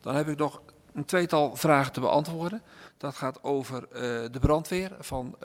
Dan heb ik nog een tweetal vragen te beantwoorden. Dat gaat over de brandweer van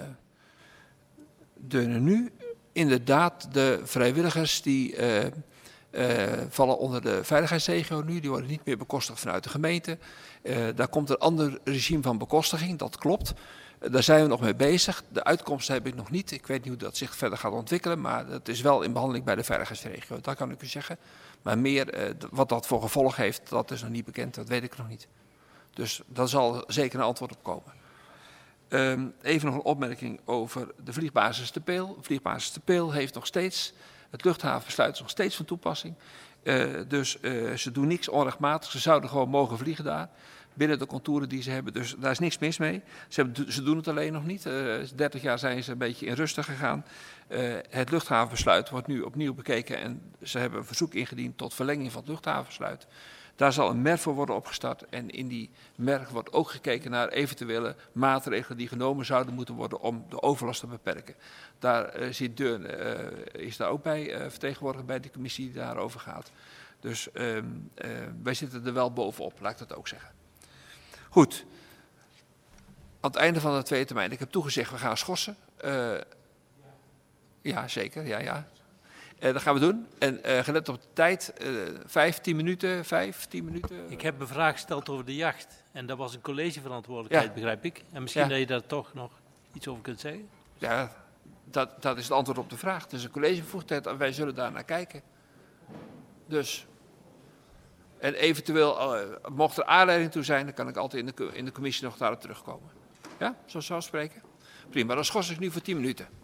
Deurne-Nu. Inderdaad, de vrijwilligers die vallen onder de veiligheidsregio nu. Die worden niet meer bekostigd vanuit de gemeente. Daar komt een ander regime van bekostiging, dat klopt. Daar zijn we nog mee bezig. De uitkomsten heb ik nog niet. Ik weet niet hoe dat zich verder gaat ontwikkelen, maar het is wel in behandeling bij de veiligheidsregio. Dat kan ik u zeggen. Maar meer wat dat voor gevolg heeft, dat is nog niet bekend. Dat weet ik nog niet. Dus daar zal zeker een antwoord op komen. Even nog een opmerking over de vliegbasis De Peel. De vliegbasis De Peel heeft nog steeds, het luchthavenbesluit is nog steeds van toepassing. Dus ze doen niks onrechtmatigs. Ze zouden gewoon mogen vliegen daar. Binnen de contouren die ze hebben. Dus daar is niks mis mee. Ze doen het alleen nog niet. 30 jaar zijn ze een beetje in rusten gegaan. Het luchthavenbesluit wordt nu opnieuw bekeken. En ze hebben een verzoek ingediend tot verlenging van het luchthavenbesluit. Daar zal een MER voor worden opgestart. En in die MER wordt ook gekeken naar eventuele maatregelen die genomen zouden moeten worden om de overlast te beperken. Daar zit Deurne, is daar ook bij vertegenwoordigd bij de commissie die daarover gaat. Dus wij zitten er wel bovenop, laat ik dat ook zeggen. Goed, aan het einde van de tweede termijn. Ik heb toegezegd, we gaan schorsen. Ja, zeker, ja. Dat gaan we doen. En gelet op de tijd, 15 minuten. Ik heb een vraag gesteld over de jacht. En dat was een collegeverantwoordelijkheid, begrijp ik. En misschien dat je daar toch nog iets over kunt zeggen? Ja, dat is het antwoord op de vraag. Het is een collegebevoegdheid en wij zullen daar naar kijken. Dus... En eventueel, mocht er aanleiding toe zijn, dan kan ik altijd in de commissie nog daarop terugkomen. Ja, zo zou ik spreken. Prima, dan schors ik nu voor 10 minuten.